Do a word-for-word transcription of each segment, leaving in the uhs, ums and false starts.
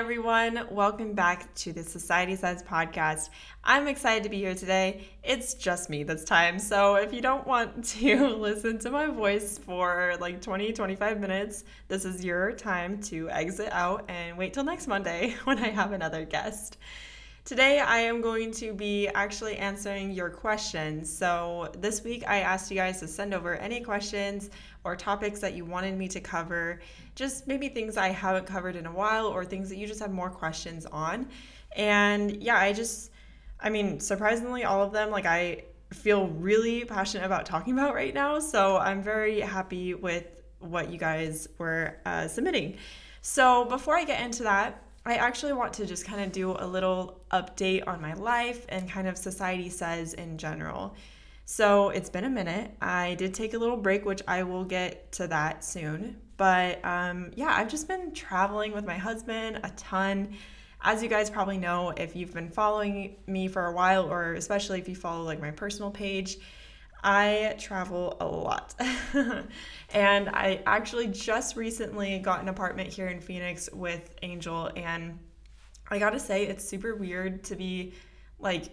everyone. Welcome back to the Society Says podcast. I'm excited to be here today. It's just me this time. So if you don't want to listen to my voice for like twenty, twenty-five minutes, this is your time to exit out and wait till next Monday when I have another guest. Today I am going to be actually answering your questions. So this week I asked you guys to send over any questions or topics that you wanted me to cover, just maybe things I haven't covered in a while or things that you just have more questions on. And yeah, I just, I mean, surprisingly, all of them, like I feel really passionate about talking about right now. So I'm very happy with what you guys were uh, submitting. So before I get into that, I actually want to just kind of do a little update on my life and kind of Society Says in general. So it's been a minute. I did take a little break, which I will get to that soon. But um, yeah, I've just been traveling with my husband a ton. As you guys probably know, if you've been following me for a while, or especially if you follow like my personal page, I travel a lot. And I actually just recently got an apartment here in Phoenix with Angel, and I gotta say it's super weird to be like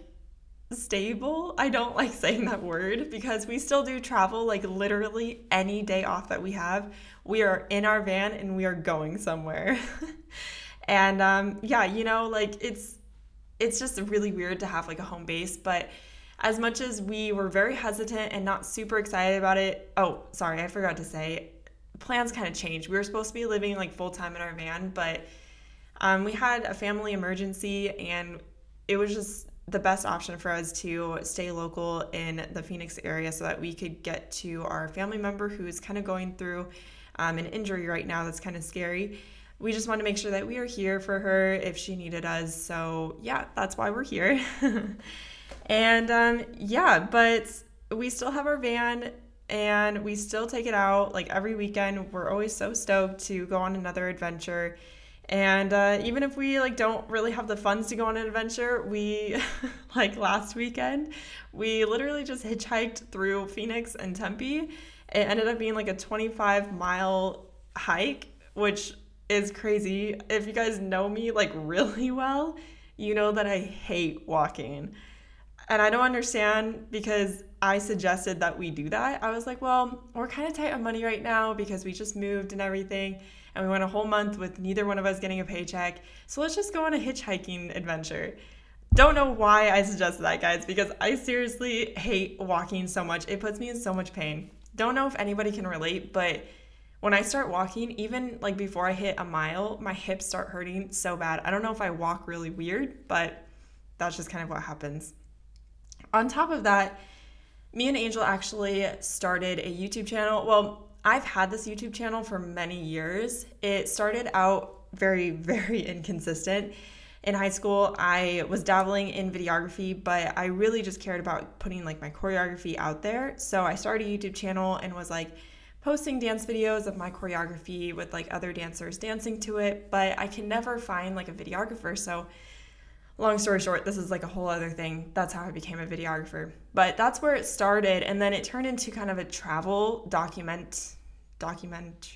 stable. I don't like saying that word because we still do travel like literally any day off that we have. We are in our van and we are going somewhere. And um, yeah, you know, like it's it's just really weird to have like a home base, but as much as we were very hesitant and not super excited about it, oh, sorry, I forgot to say, plans kind of changed. We were supposed to be living like full-time in our van, but um, we had a family emergency and it was just the best option for us to stay local in the Phoenix area so that we could get to our family member who's kind of going through um, an injury right now that's kind of scary. We just wanted to make sure that we were here for her if she needed us. So yeah, that's why we're here. And um, yeah, but we still have our van and we still take it out like every weekend. We're always so stoked to go on another adventure. And uh, even if we like don't really have the funds to go on an adventure, we like last weekend, we literally just hitchhiked through Phoenix and Tempe. It ended up being like a twenty-five mile hike, which is crazy. If you guys know me like really well, you know that I hate walking. And I don't understand because I suggested that we do that. I was like, well, we're kind of tight on money right now because we just moved and everything. And we went a whole month with neither one of us getting a paycheck. So let's just go on a hitchhiking adventure. Don't know why I suggested that, guys, because I seriously hate walking so much. It puts me in so much pain. Don't know if anybody can relate, but when I start walking, even like before I hit a mile, my hips start hurting so bad. I don't know if I walk really weird, but that's just kind of what happens. On top of that, me and Angel actually started a YouTube channel. Well, I've had this YouTube channel for many years. It started out very, very inconsistent. In high school, I was dabbling in videography, but I really just cared about putting like my choreography out there. So I started a YouTube channel and was like posting dance videos of my choreography with like other dancers dancing to it, but I can never find like a videographer. So long story short, this is like a whole other thing. That's how I became a videographer. But that's where it started. And then it turned into kind of a travel document, document,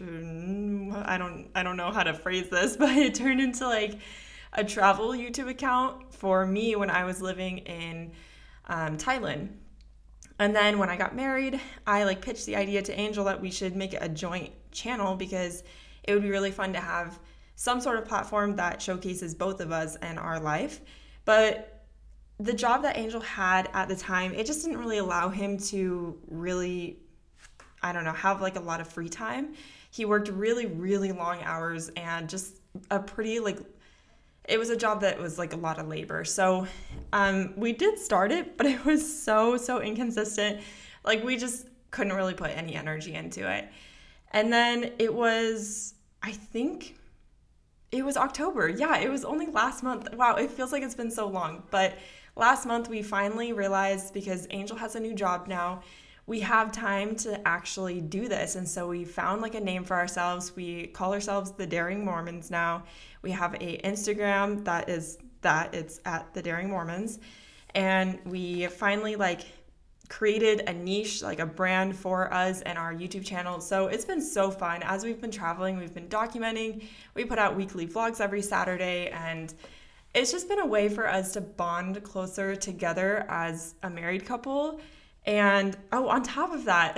I don't, I don't know how to phrase this, but it turned into like a travel YouTube account for me when I was living in um, Thailand. And then when I got married, I like pitched the idea to Angel that we should make it a joint channel because it would be really fun to have some sort of platform that showcases both of us and our life. But the job that Angel had at the time, it just didn't really allow him to really, I don't know, have like a lot of free time. He worked really, really long hours and just a pretty like, it was a job that was like a lot of labor. So um, we did start it, but it was so, so inconsistent. Like we just couldn't really put any energy into it. And then it was, I think, it was October. Yeah, it was only last month. Wow, it feels like it's been so long. But last month we finally realized, because Angel has a new job now, we have time to actually do this. And so we found like a name for ourselves. We call ourselves the Daring Mormons now. We have a Instagram that is that. It's at the Daring Mormons. And we finally like created a niche, like a brand for us and our YouTube channel. So it's been so fun. As we've been traveling, we've been documenting. We put out weekly vlogs every Saturday, and it's just been a way for us to bond closer together as a married couple. And oh, on top of that,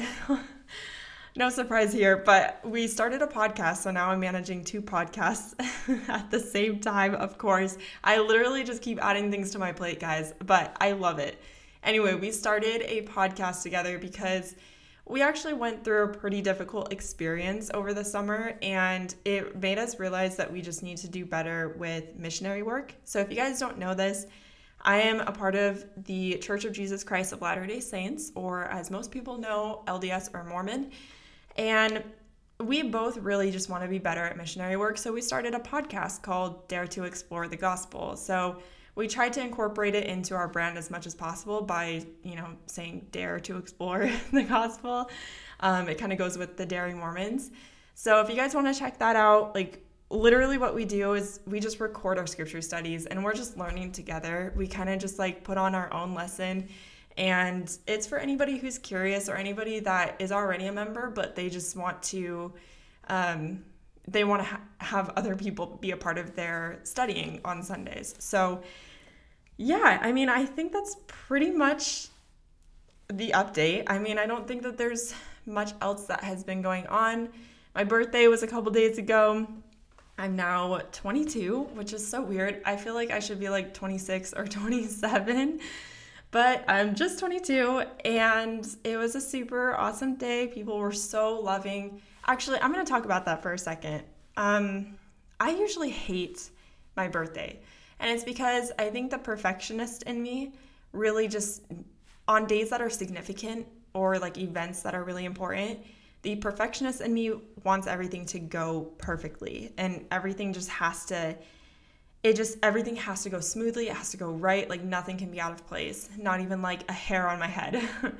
no surprise here, but we started a podcast. So now I'm managing two podcasts at the same time, of course. I literally just keep adding things to my plate, guys, but I love it. Anyway, we started a podcast together because we actually went through a pretty difficult experience over the summer, and it made us realize that we just need to do better with missionary work. So if you guys don't know this, I am a part of the Church of Jesus Christ of Latter-day Saints, or as most people know, L D S or Mormon. And we both really just want to be better at missionary work. So we started a podcast called Dare to Explore the Gospel. So we tried to incorporate it into our brand as much as possible by, you know, saying dare to explore the gospel. Um, it kind of goes with the Daring Mormons. So if you guys want to check that out, like literally what we do is we just record our scripture studies and we're just learning together. We kind of just like put on our own lesson, and it's for anybody who's curious or anybody that is already a member, but they just want to, um, they want to ha- have other people be a part of their studying on Sundays. So yeah, I mean, I think that's pretty much the update. I mean, I don't think that there's much else that has been going on. My birthday was a couple days ago. I'm now twenty-two, which is so weird. I feel like I should be like twenty-six or twenty-seven, but I'm just twenty-two, and it was a super awesome day. People were so loving. Actually, I'm going to talk about that for a second. Um, I usually hate my birthday. And it's because I think the perfectionist in me really just, on days that are significant or like events that are really important, the perfectionist in me wants everything to go perfectly. And everything just has to, it just, everything has to go smoothly. It has to go right. Like nothing can be out of place. Not even like a hair on my head.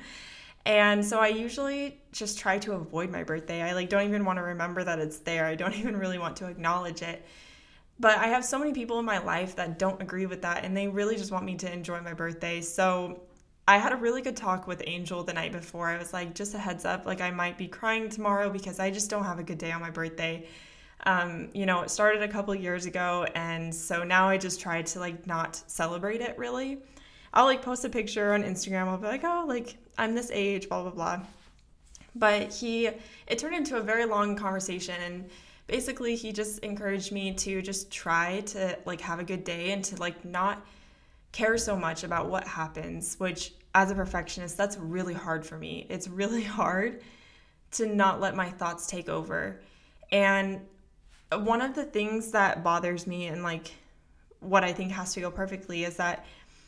And so I usually just try to avoid my birthday. I like don't even want to remember that it's there. I don't even really want to acknowledge it. But I have so many people in my life that don't agree with that, and they really just want me to enjoy my birthday. So I had a really good talk with Angel the night before. I was like, just a heads up, like I might be crying tomorrow because I just don't have a good day on my birthday. Um, you know, it started a couple years ago, and so now I just try to like not celebrate it really. I'll like post a picture on Instagram. I'll be like, oh, like I'm this age, blah, blah, blah. But he, it turned into a very long conversation, and basically, he just encouraged me to just try to like have a good day and to like not care so much about what happens, which as a perfectionist, that's really hard for me. It's really hard to not let my thoughts take over. And one of the things that bothers me and like what I think has to go perfectly is that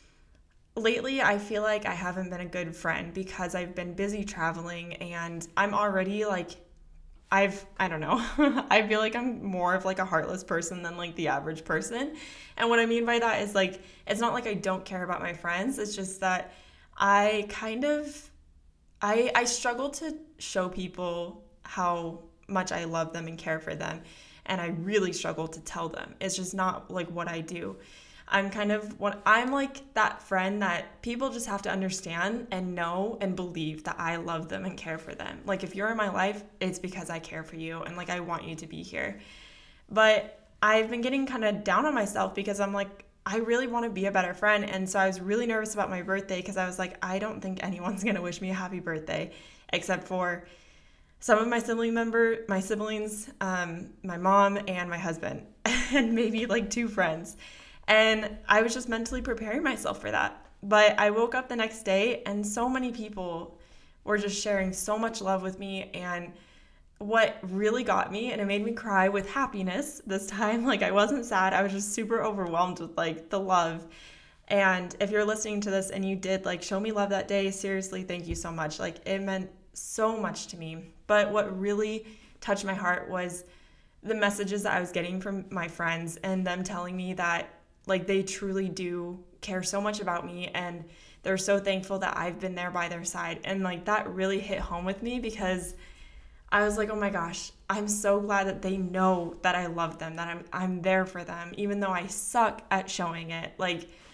lately I feel like I haven't been a good friend because I've been busy traveling, and I'm already like I've, I don't know, I feel like I'm more of like a heartless person than like the average person. And what I mean by that is like, it's not like I don't care about my friends. It's just that I kind of, I, I struggle to show people how much I love them and care for them. And I really struggle to tell them. It's just not like what I do. I'm kind of what I'm like that friend that people just have to understand and know and believe that I love them and care for them. Like if you're in my life, it's because I care for you and like I want you to be here. But I've been getting kind of down on myself because I'm like, I really want to be a better friend. And so I was really nervous about my birthday because I was like, I don't think anyone's going to wish me a happy birthday except for some of my sibling member, my siblings, um, my mom and my husband, and maybe like two friends. And I was just mentally preparing myself for that. But I woke up the next day and so many people were just sharing so much love with me. And what really got me, and it made me cry with happiness this time, like I wasn't sad, I was just super overwhelmed with like the love. And if you're listening to this and you did like show me love that day, seriously, thank you so much. Like it meant so much to me. But what really touched my heart was the messages that I was getting from my friends and them telling me that like they truly do care so much about me and they're so thankful that I've been there by their side. And like that really hit home with me because I was like, oh my gosh, I'm so glad that they know that I love them, that I'm I'm there for them, even though I suck at showing it. Like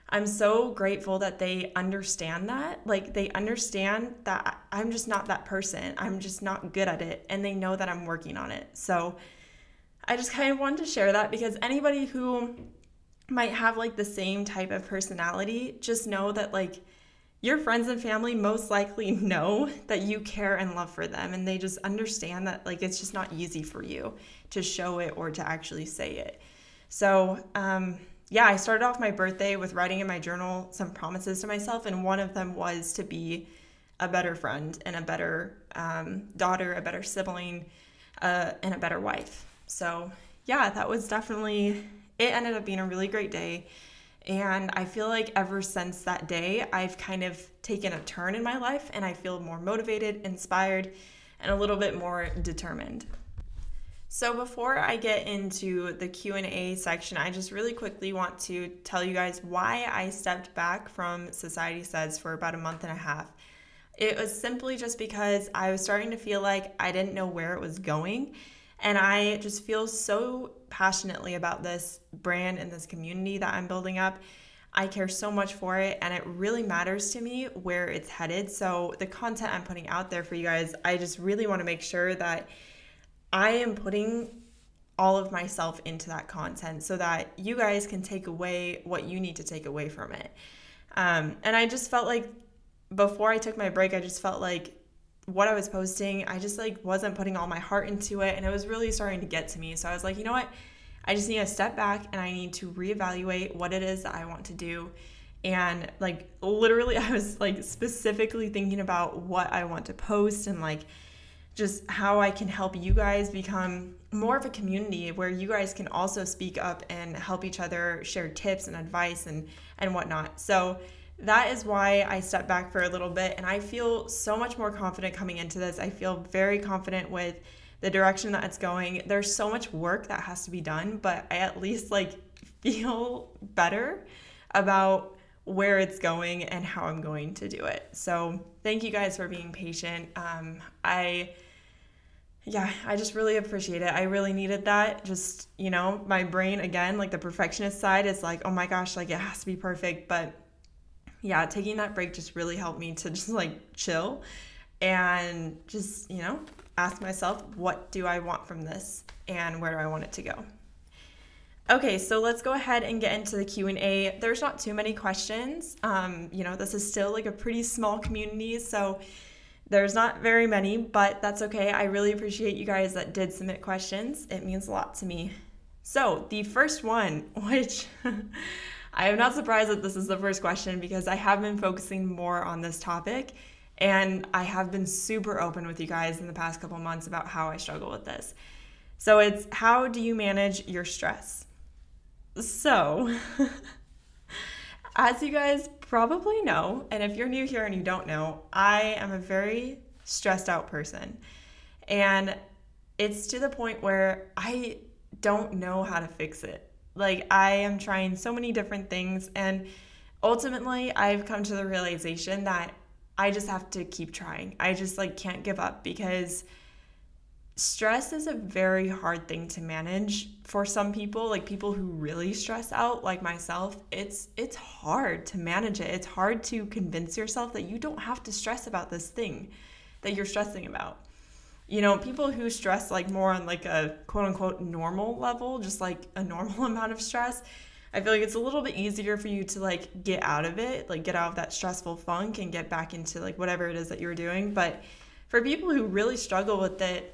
I'm so grateful that they understand that. Like, they understand that I'm just not that person. I'm just not good at it. And they know that I'm working on it. So I just kind of wanted to share that, because anybody who might have like the same type of personality, just know that like your friends and family most likely know that you care and love for them. And they just understand that like it's just not easy for you to show it or to actually say it. So, um, yeah, I started off my birthday with writing in my journal some promises to myself, and one of them was to be a better friend and a better um, daughter, a better sibling, uh, and a better wife. So yeah, that was definitely, it ended up being a really great day. And I feel like ever since that day, I've kind of taken a turn in my life, and I feel more motivated, inspired, and a little bit more determined. So before I get into the Q and A section, I just really quickly want to tell you guys why I stepped back from Society Says for about a month and a half. It was simply just because I was starting to feel like I didn't know where it was going. And I just feel so passionately about this brand and this community that I'm building up. I care so much for it, and it really matters to me where it's headed. So the content I'm putting out there for you guys, I just really want to make sure that I am putting all of myself into that content so that you guys can take away what you need to take away from it. Um, and I just felt like before I took my break, I just felt like what I was posting, I just like wasn't putting all my heart into it, and it was really starting to get to me. So I was like, you know what? I just need to step back, and I need to reevaluate what it is that I want to do. And like literally I was like specifically thinking about what I want to post, and like just how I can help you guys become more of a community where you guys can also speak up and help each other, share tips and advice and, and whatnot. So that is why I stepped back for a little bit, and I feel so much more confident coming into this. I feel very confident with the direction that it's going. There's so much work that has to be done, but I at least like feel better about where it's going and how I'm going to do it. So thank you guys for being patient. Um, I, yeah, I just really appreciate it. I really needed that. Just, you know, my brain, again, like the perfectionist side is like, oh my gosh, like it has to be perfect. But yeah, taking that break just really helped me to just like chill and just, you know, ask myself, what do I want from this and where do I want it to go? Okay, so let's go ahead and get into the Q and A. There's not too many questions. Um, you know, this is still like a pretty small community, so there's not very many, but that's okay. I really appreciate you guys that did submit questions. It means a lot to me. So the first one, which I am not surprised that this is the first question because I have been focusing more on this topic, and I have been super open with you guys in the past couple months about how I struggle with this. So it's, how do you manage your stress? So, as you guys probably know, and if you're new here and you don't know, I am a very stressed out person. And it's to the point where I don't know how to fix it. Like, I am trying so many different things, and ultimately I've come to the realization that I just have to keep trying. I just like can't give up, because stress is a very hard thing to manage for some people, like people who really stress out like myself. It's it's hard to manage it. It's hard to convince yourself that you don't have to stress about this thing that you're stressing about. You know, people who stress like more on like a quote unquote normal level, just like a normal amount of stress, I feel like it's a little bit easier for you to like get out of it, like get out of that stressful funk and get back into like whatever it is that you're doing. But for people who really struggle with it,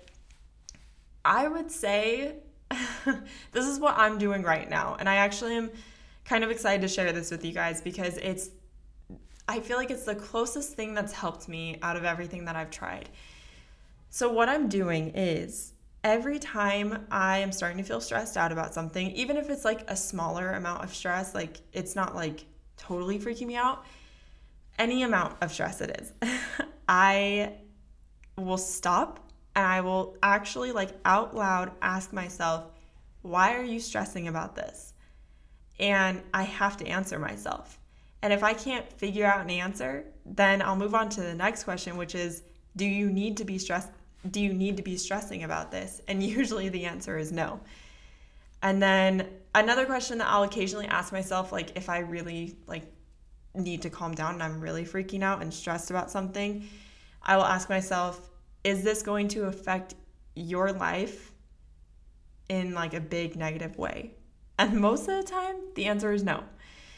I would say this is what I'm doing right now. And I actually am kind of excited to share this with you guys because it's, I feel like it's the closest thing that's helped me out of everything that I've tried. So what I'm doing is every time I am starting to feel stressed out about something, even if it's like a smaller amount of stress, like it's not like totally freaking me out, any amount of stress it is, I will stop. And I will actually like out loud ask myself, why are you stressing about this? And I have to answer myself. And if I can't figure out an answer, then I'll move on to the next question, which is, do you need to be stressed? Do you need to be stressing about this? And usually the answer is no. And then another question that I'll occasionally ask myself, like if I really like need to calm down and I'm really freaking out and stressed about something, I will ask myself, is this going to affect your life in like a big negative way? And most of the time, the answer is no.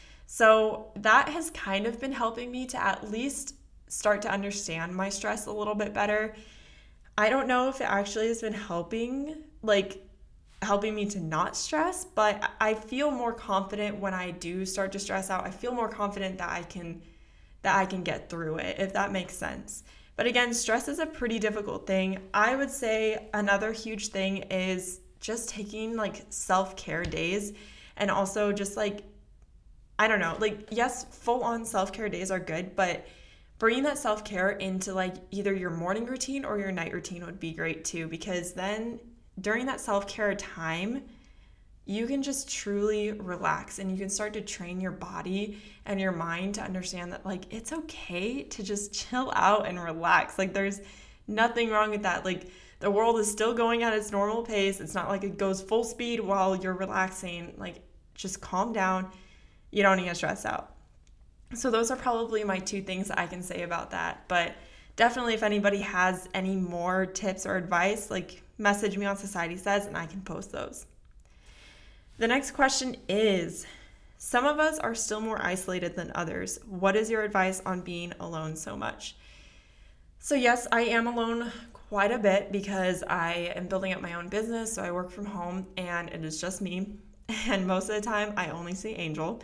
So that has kind of been helping me to at least start to understand my stress a little bit better. I don't know if it actually has been helping, like helping me to not stress, but I feel more confident when I do start to stress out. I feel more confident that I can that I can get through it, if that makes sense. But again, stress is a pretty difficult thing. I would say another huge thing is just taking like self-care days, and also just like, I don't know, like yes, full-on self-care days are good, but bringing that self-care into like either your morning routine or your night routine would be great too, because then during that self-care time, you can just truly relax and you can start to train your body and your mind to understand that like it's okay to just chill out and relax. Like there's nothing wrong with that. Like the world is still going at its normal pace. It's not like it goes full speed while you're relaxing. Like just calm down. You don't need to stress out. So those are probably my two things that I can say about that. But definitely if anybody has any more tips or advice, like message me on Society Says and I can post those. The next question is, some of us are still more isolated than others. What is your advice on being alone so much? So yes, I am alone quite a bit because I am building up my own business. So I work from home and it is just me. And most of the time I only see Angel.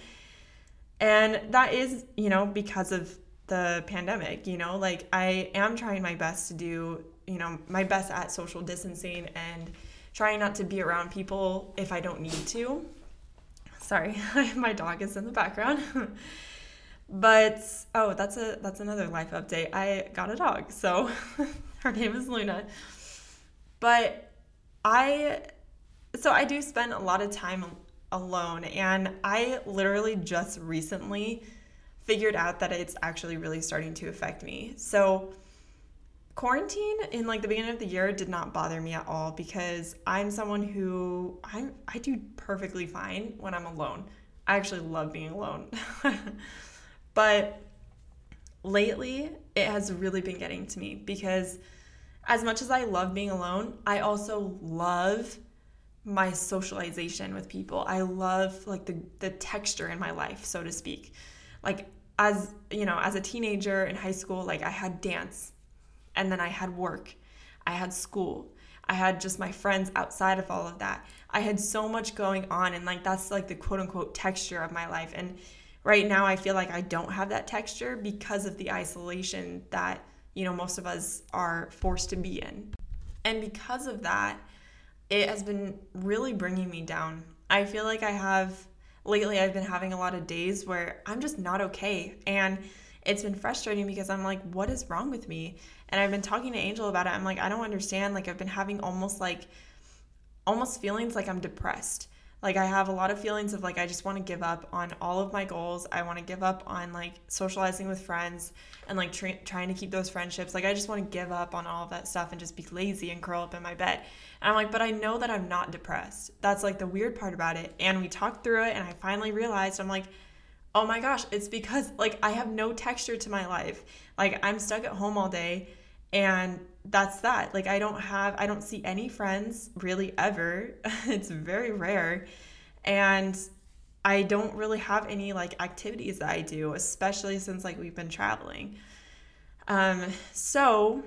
And that is, you know, because of the pandemic, you know, like I am trying my best to do, you know, my best at social distancing and trying not to be around people if I don't need to. Sorry, my dog is in the background. But, oh, that's a that's another life update. I got a dog, so her name is Luna. But I, so I do spend a lot of time alone, and I literally just recently figured out that it's actually really starting to affect me. So quarantine in like the beginning of the year did not bother me at all because I'm someone who I I do perfectly fine when I'm alone. I actually love being alone. But lately it has really been getting to me because as much as I love being alone, I also love my socialization with people. I love like the the texture in my life, so to speak. Like as, you know, as a teenager in high school, like I had dance. And then I had work, I had school, I had just my friends outside of all of that. I had so much going on, and like that's like the quote unquote texture of my life. And right now I feel like I don't have that texture because of the isolation that, you know, most of us are forced to be in. And because of that, it has been really bringing me down. I feel like I have, lately I've been having a lot of days where I'm just not okay. And it's been frustrating because I'm like, what is wrong with me? And I've been talking to Angel about it. I'm like, I don't understand. Like I've been having almost like, almost feelings like I'm depressed. Like I have a lot of feelings of like, I just want to give up on all of my goals. I want to give up on like socializing with friends and like tra- trying to keep those friendships. Like I just want to give up on all of that stuff and just be lazy and curl up in my bed. And I'm like, but I know that I'm not depressed. That's like the weird part about it. And we talked through it and I finally realized, I'm like, oh my gosh, it's because like I have no texture to my life. Like I'm stuck at home all day and that's that. Like I don't have, I don't see any friends really ever. It's very rare. And I don't really have any like activities that I do, especially since like we've been traveling. Um, so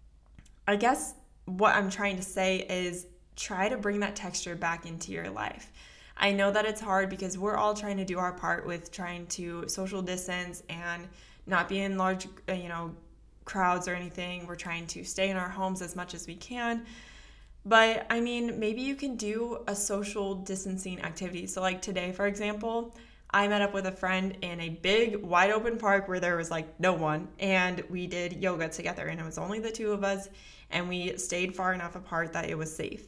I guess what I'm trying to say is try to bring that texture back into your life. I know that it's hard because we're all trying to do our part with trying to social distance and not be in large, you know, crowds or anything. We're trying to stay in our homes as much as we can. But I mean, maybe you can do a social distancing activity. So like today, for example, I met up with a friend in a big wide open park where there was like no one, and we did yoga together, and it was only the two of us, and we stayed far enough apart that it was safe.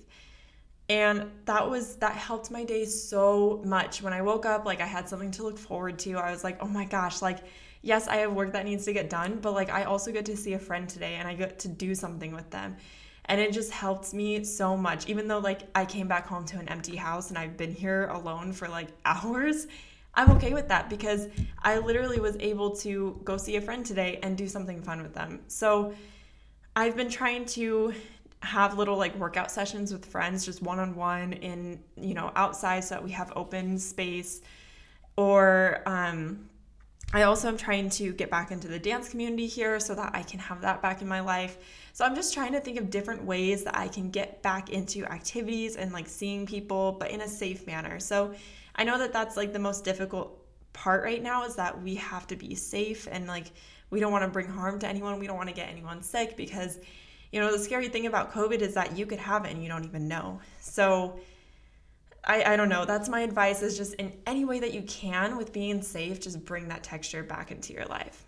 And that was, that helped my day so much. When I woke up, like I had something to look forward to. I was like, oh my gosh, like, yes, I have work that needs to get done, but like I also get to see a friend today and I get to do something with them. And it just helped me so much. Even though like I came back home to an empty house and I've been here alone for like hours, I'm okay with that because I literally was able to go see a friend today and do something fun with them. So I've been trying to have little like workout sessions with friends, just one-on-one in, you know, outside so that we have open space. Or um, I also am trying to get back into the dance community here so that I can have that back in my life. So I'm just trying to think of different ways that I can get back into activities and like seeing people, but in a safe manner. So I know that that's like the most difficult part right now is that we have to be safe and like we don't want to bring harm to anyone. We don't want to get anyone sick because, you know, the scary thing about COVID is that you could have it and you don't even know. So I, I don't know. That's my advice is just in any way that you can with being safe, just bring that texture back into your life.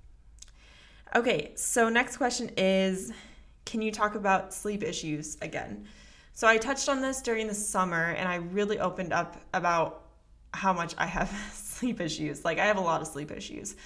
Okay, so next question is, can you talk about sleep issues again? So I touched on this during the summer and I really opened up about how much I have sleep issues. Like I have a lot of sleep issues.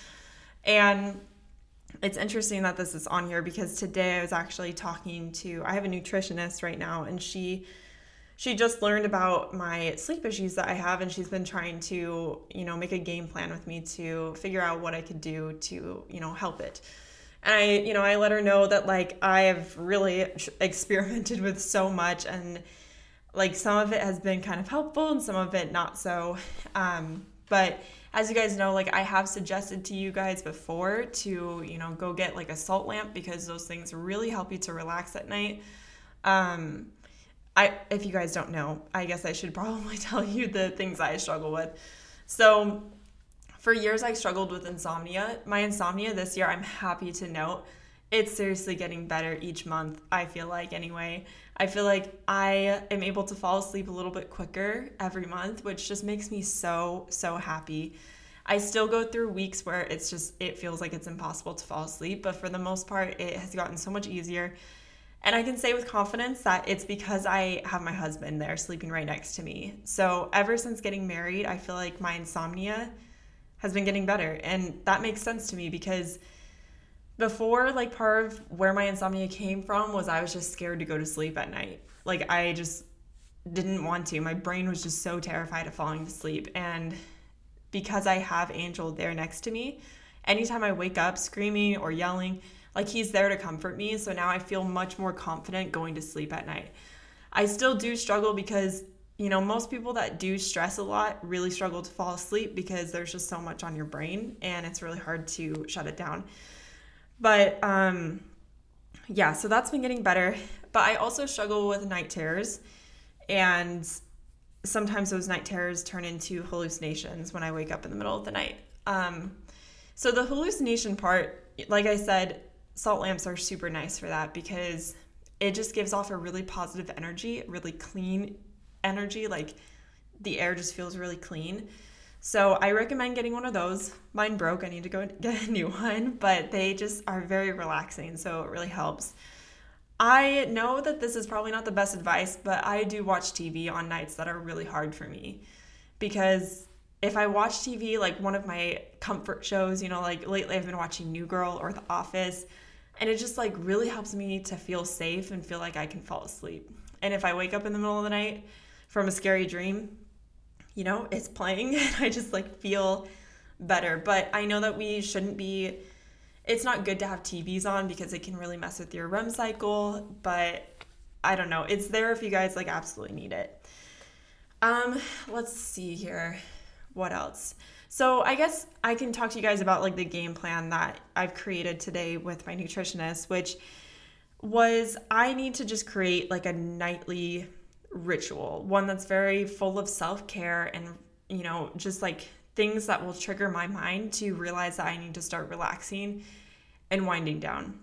And it's interesting that this is on here because today I was actually talking to, I have a nutritionist right now and she she just learned about my sleep issues that I have and she's been trying to, you know, make a game plan with me to figure out what I could do to, you know, help it. And I, you know, I let her know that like I have really experimented with so much and like some of it has been kind of helpful and some of it not so. Um, but as you guys know, like I have suggested to you guys before to, you know, go get like a salt lamp because those things really help you to relax at night. Um, I, if you guys don't know, I guess I should probably tell you the things I struggle with. So for years, I struggled with insomnia. My insomnia this year, I'm happy to note, it's seriously getting better each month, I feel like anyway. I feel like I am able to fall asleep a little bit quicker every month, which just makes me so, so happy. I still go through weeks where it's just, it feels like it's impossible to fall asleep, but for the most part, it has gotten so much easier. And I can say with confidence that it's because I have my husband there sleeping right next to me. So ever since getting married, I feel like my insomnia has been getting better. And that makes sense to me because before, like part of where my insomnia came from was I was just scared to go to sleep at night. Like I just didn't want to. My brain was just so terrified of falling to sleep. And because I have Angel there next to me, anytime I wake up screaming or yelling, like he's there to comfort me. So now I feel much more confident going to sleep at night. I still do struggle because, you know, most people that do stress a lot really struggle to fall asleep because there's just so much on your brain and it's really hard to shut it down. But um, yeah, so that's been getting better. But I also struggle with night terrors. And sometimes those night terrors turn into hallucinations when I wake up in the middle of the night. Um, so the hallucination part, like I said, salt lamps are super nice for that because it just gives off a really positive energy, really clean energy. Like the air just feels really clean. So I recommend getting one of those. Mine broke. I need to go get a new one, but they just are very relaxing. So it really helps. I know that this is probably not the best advice, but I do watch T V on nights that are really hard for me because if I watch T V, like one of my comfort shows, you know, like lately I've been watching New Girl or The Office, and it just like really helps me to feel safe and feel like I can fall asleep. And if I wake up in the middle of the night from a scary dream, you know, it's playing and I just like feel better. But I know that we shouldn't be, it's not good to have T Vs on because it can really mess with your R E M cycle, but I don't know. It's there if you guys like absolutely need it. Um, let's see here. What else? So I guess I can talk to you guys about like the game plan that I've created today with my nutritionist, which was I need to just create like a nightly ritual, one that's very full of self-care and, you know, just like things that will trigger my mind to realize that I need to start relaxing and winding down.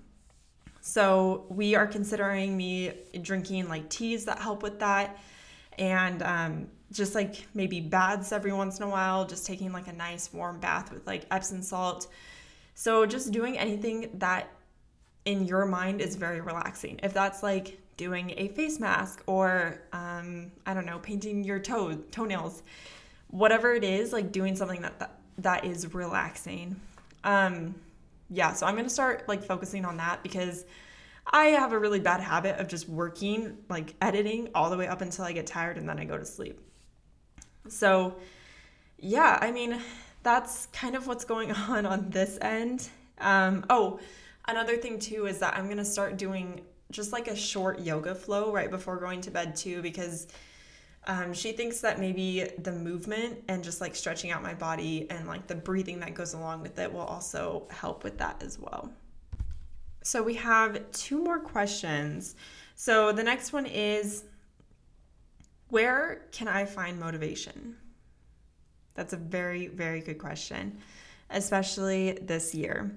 So we are considering me drinking like teas that help with that and um, just like maybe baths every once in a while, just taking like a nice warm bath with like Epsom salt. So just doing anything that in your mind is very relaxing. If that's like doing a face mask or, um, I don't know, painting your toe, toenails, whatever it is, like doing something that, that, that is relaxing. Um, yeah, so I'm going to start like focusing on that because I have a really bad habit of just working, like editing all the way up until I get tired and then I go to sleep. So yeah, I mean, that's kind of what's going on on this end. Um, oh, another thing too is that I'm going to start doing just like a short yoga flow right before going to bed too, because um, she thinks that maybe the movement and just like stretching out my body and like the breathing that goes along with it will also help with that as well. So we have two more questions. So the next one is, where can I find motivation? That's a very, very good question, especially this year.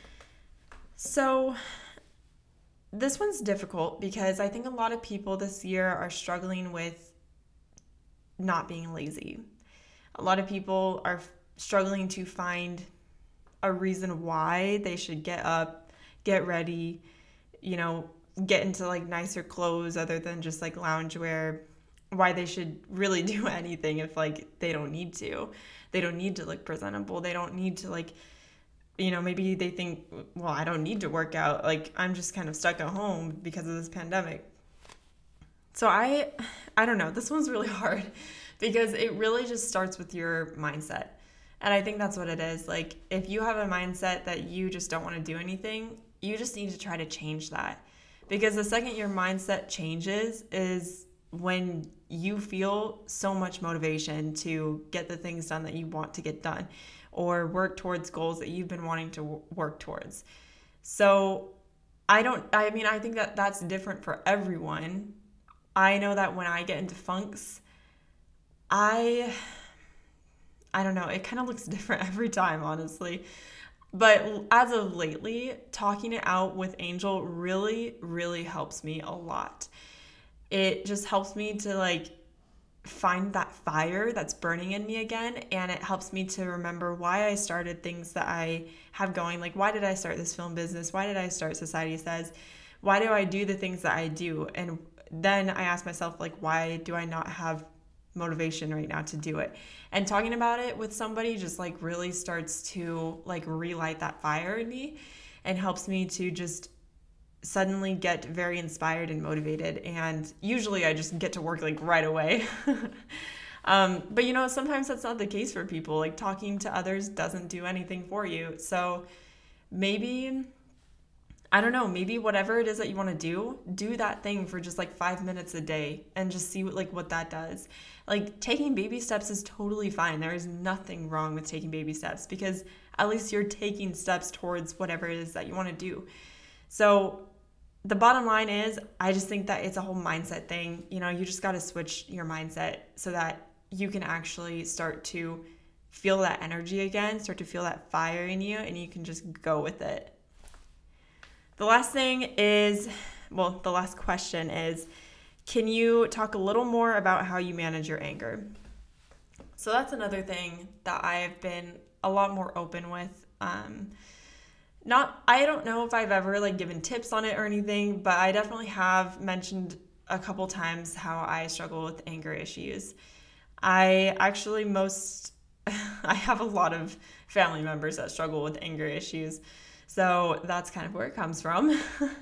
So this one's difficult because I think a lot of people this year are struggling with not being lazy. A lot of people are struggling to find a reason why they should get up, get ready, you know, get into like nicer clothes other than just like loungewear, why they should really do anything if like they don't need to. They don't need to look presentable. They don't need to like, you know, maybe they think, well, I don't need to work out. Like I'm just kind of stuck at home because of this pandemic. So I, I don't know. This one's really hard because it really just starts with your mindset. And I think that's what it is. Like if you have a mindset that you just don't want to do anything, you just need to try to change that. Because the second your mindset changes is when you feel so much motivation to get the things done that you want to get done or work towards goals that you've been wanting to work towards. So I don't, I mean, I think that that's different for everyone. I know that when I get into funks, I, I don't know, it kind of looks different every time, honestly. But as of lately, talking it out with Angel really, really helps me a lot. It just helps me to like find that fire that's burning in me again. And it helps me to remember why I started things that I have going. Like, why did I start this film business? Why did I start Society Says? Why do I do the things that I do? And then I ask myself, like, why do I not have motivation right now to do it? And talking about it with somebody just like really starts to like relight that fire in me and helps me to just suddenly get very inspired and motivated. And usually I just get to work like right away. um, but you know, sometimes that's not the case for people. Like talking to others doesn't do anything for you. So maybe, I don't know, maybe whatever it is that you want to do, do that thing for just like five minutes a day and just see what like what that does. Like taking baby steps is totally fine. There is nothing wrong with taking baby steps because at least you're taking steps towards whatever it is that you want to do. So the bottom line is, I just think that it's a whole mindset thing. You know, you just got to switch your mindset so that you can actually start to feel that energy again, start to feel that fire in you, and you can just go with it. The last thing is, well, the last question is, can you talk a little more about how you manage your anger? So that's another thing that I've been a lot more open with. Um, not, I don't know if I've ever like given tips on it or anything, but I definitely have mentioned a couple times how I struggle with anger issues. I actually most, I have a lot of family members that struggle with anger issues. So that's kind of where it comes from.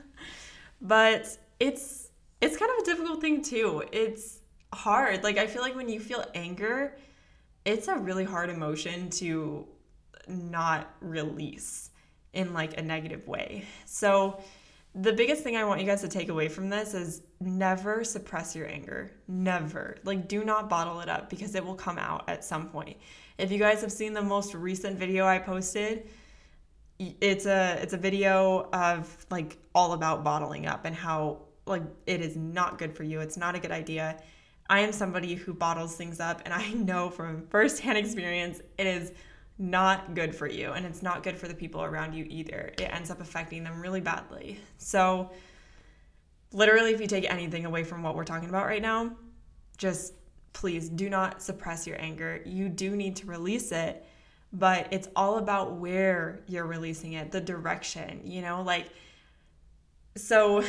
But it's it's kind of a difficult thing too. It's hard. Like I feel like when you feel anger, it's a really hard emotion to not release in like a negative way. So the biggest thing I want you guys to take away from this is never suppress your anger. Never. Like do not bottle it up because it will come out at some point. If you guys have seen the most recent video I posted, It's a it's a video of like all about bottling up and how like it is not good for you. It's not a good idea. I am somebody who bottles things up, and I know from firsthand experience it is not good for you, and it's not good for the people around you either. It ends up affecting them really badly. So literally, if you take anything away from what we're talking about right now, just please do not suppress your anger. You do need to release it. But it's all about where you're releasing it, the direction, you know, like, so,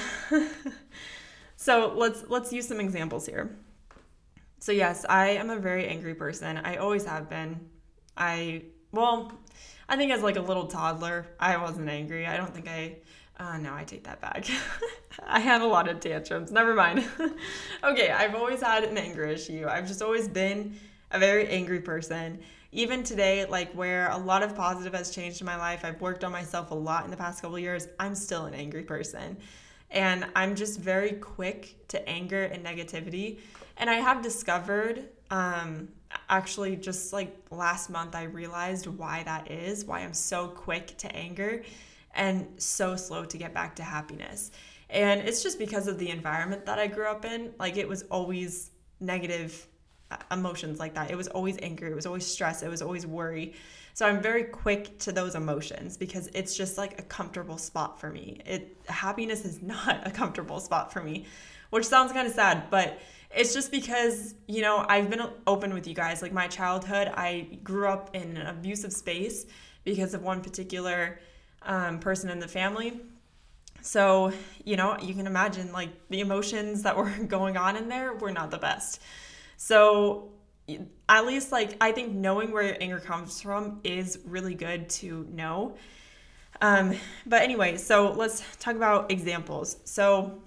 so let's, let's use some examples here. So yes, I am a very angry person. I always have been. I, well, I think as like a little toddler, I wasn't angry. I don't think I Uh, no, I take that back. I had a lot of tantrums. Never mind. Okay, I've always had an anger issue. I've just always been a very angry person. Even today, like where a lot of positive has changed in my life, I've worked on myself a lot in the past couple of years, I'm still an angry person. And I'm just very quick to anger and negativity. And I have discovered, um, actually just like last month, I realized why that is, why I'm so quick to anger and so slow to get back to happiness. And it's just because of the environment that I grew up in. Like it was always negative emotions like that. It was always anger. It was always stress. It was always worry. So I'm very quick to those emotions because it's just like a comfortable spot for me. It happiness is not a comfortable spot for me, which sounds kind of sad, but it's just because, you know, I've been open with you guys. Like my childhood, I grew up in an abusive space because of one particular um, person in the family. So, you know, you can imagine like the emotions that were going on in there were not the best. So at least like I think knowing where your anger comes from is really good to know. Um, but anyway, so let's talk about examples. So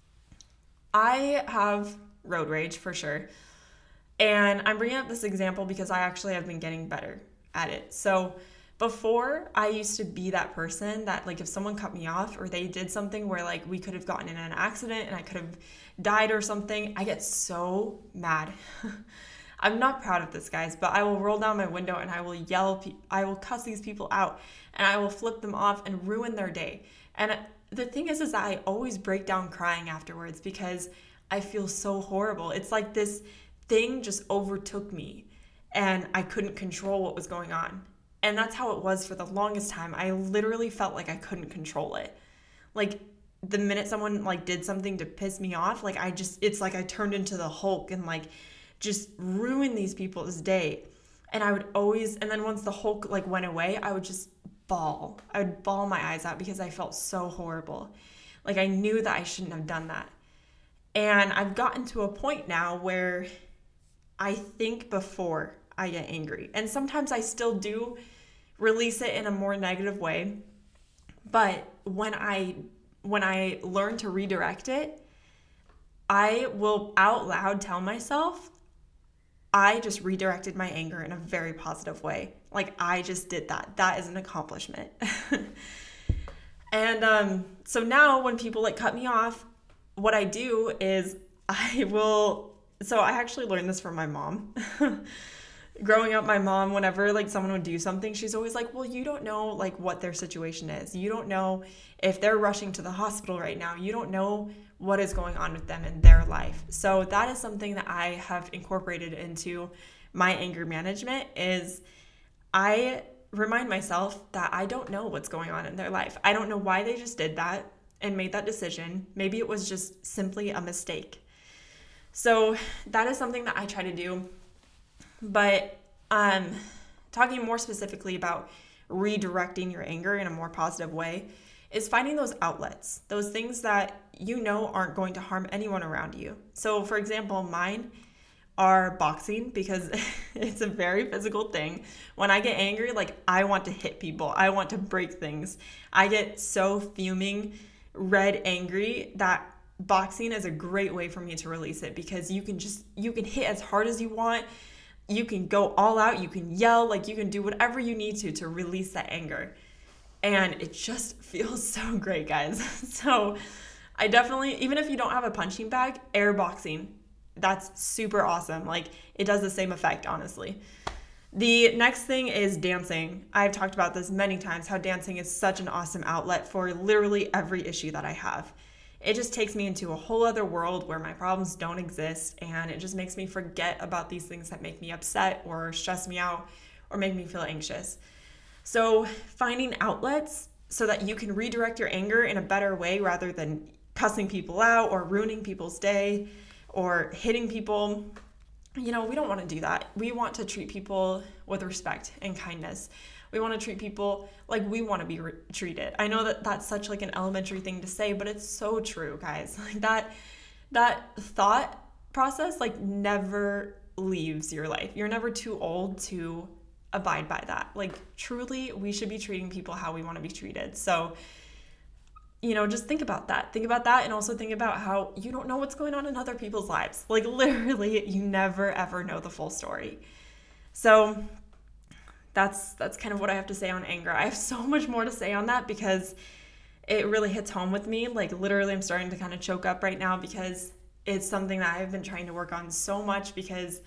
I have road rage for sure. And I'm bringing up this example because I actually have been getting better at it. So before, I used to be that person that like if someone cut me off or they did something where like we could have gotten in an accident and I could have died or something, I get so mad. I'm not proud of this, guys, but I will roll down my window and I will yell, I will cuss these people out and I will flip them off and ruin their day. And the thing is, is that I always break down crying afterwards because I feel so horrible. It's like this thing just overtook me and I couldn't control what was going on. And that's how it was for the longest time. I literally felt like I couldn't control it. Like the minute someone like did something to piss me off, like I just, it's like I turned into the Hulk and like just ruined these people's day. And I would always, and then once the Hulk like went away, I would just bawl. I would bawl my eyes out because I felt so horrible. Like I knew that I shouldn't have done that. And I've gotten to a point now where I think before I get angry. And sometimes I still do release it in a more negative way. But when I when I learn to redirect it, I will out loud tell myself, I just redirected my anger in a very positive way. Like I just did that. That is an accomplishment. And um, so now when people like cut me off, what I do is I will, so I actually learned this from my mom. Growing up, my mom, whenever like someone would do something, she's always like, well, you don't know like what their situation is. You don't know if they're rushing to the hospital right now. You don't know what is going on with them in their life. So that is something that I have incorporated into my anger management is I remind myself that I don't know what's going on in their life. I don't know why they just did that and made that decision. Maybe it was just simply a mistake. So that is something that I try to do. But um, talking more specifically about redirecting your anger in a more positive way is finding those outlets, those things that you know aren't going to harm anyone around you. So for example, mine are boxing because it's a very physical thing. When I get angry, like I want to hit people. I want to break things. I get so fuming, red, angry that boxing is a great way for me to release it because you can just, you can hit as hard as you want. You can go all out, you can yell, like you can do whatever you need to to release that anger. And it just feels so great, guys. So I definitely, even if you don't have a punching bag, air boxing, that's super awesome. Like it does the same effect, honestly. The next thing is dancing. I've talked about this many times, how dancing is such an awesome outlet for literally every issue that I have. It just takes me into a whole other world where my problems don't exist, and it just makes me forget about these things that make me upset or stress me out or make me feel anxious. So finding outlets so that you can redirect your anger in a better way rather than cussing people out or ruining people's day or hitting people. You know, we don't want to do that. We want to treat people with respect and kindness. We want to treat people like we want to be re- treated. I know that that's such like an elementary thing to say, but it's so true, guys. Like that, that thought process like never leaves your life. You're never too old to abide by that. Like truly, we should be treating people how we want to be treated. So you know, just think about that. Think about that and also think about how you don't know what's going on in other people's lives. Like literally, you never ever know the full story. So that's that's kind of what I have to say on anger. I have so much more to say on that because it really hits home with me. Like literally, I'm starting to kind of choke up right now because it's something that I've been trying to work on so much, because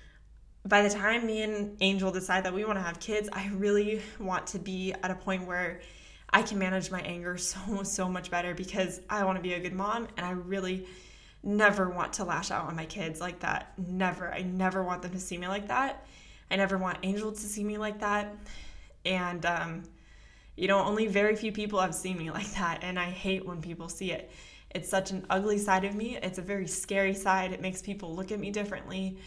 by the time me and Angel decide that we want to have kids, I really want to be at a point where I can manage my anger so, so much better, because I want to be a good mom and I really never want to lash out on my kids like that. Never. I never want them to see me like that. I never want Angel to see me like that. And, um, you know, only very few people have seen me like that. And I hate when people see it. It's such an ugly side of me. It's a very scary side. It makes people look at me differently.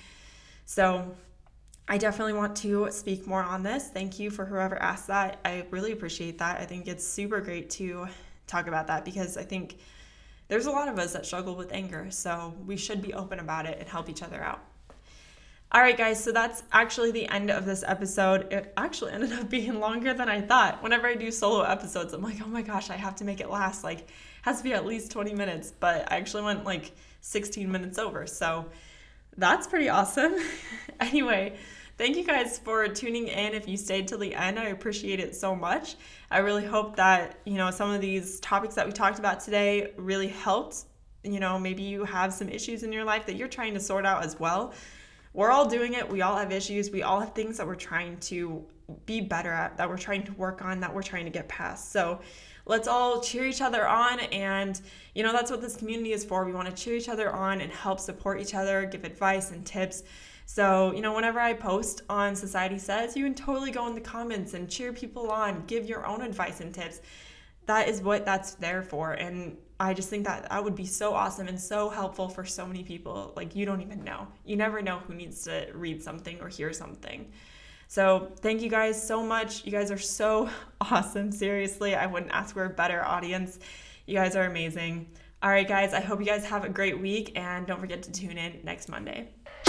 So I definitely want to speak more on this. Thank you for whoever asked that. I really appreciate that. I think it's super great to talk about that, because I think there's a lot of us that struggle with anger. So we should be open about it and help each other out. All right, guys, so that's actually the end of this episode. It actually ended up being longer than I thought. Whenever I do solo episodes, I'm like, oh my gosh, I have to make it last. Like, it has to be at least twenty minutes. But I actually went like sixteen minutes over. So that's pretty awesome. Anyway, thank you guys for tuning in. If you stayed till the end, I appreciate it so much. I really hope that, you know, some of these topics that we talked about today really helped. You know, maybe you have some issues in your life that you're trying to sort out as well. We're all doing it. We all have issues. We all have things that we're trying to be better at, that we're trying to work on, that we're trying to get past. So let's all cheer each other on. And, you know, that's what this community is for. We want to cheer each other on and help support each other, give advice and tips. So, you know, whenever I post on Society Says, you can totally go in the comments and cheer people on, give your own advice and tips. That is what that's there for. And I just think that that would be so awesome and so helpful for so many people. Like, you don't even know. You never know who needs to read something or hear something. So thank you guys so much. You guys are so awesome. Seriously, I wouldn't ask for a better audience. You guys are amazing. All right, guys, I hope you guys have a great week, and don't forget to tune in next Monday.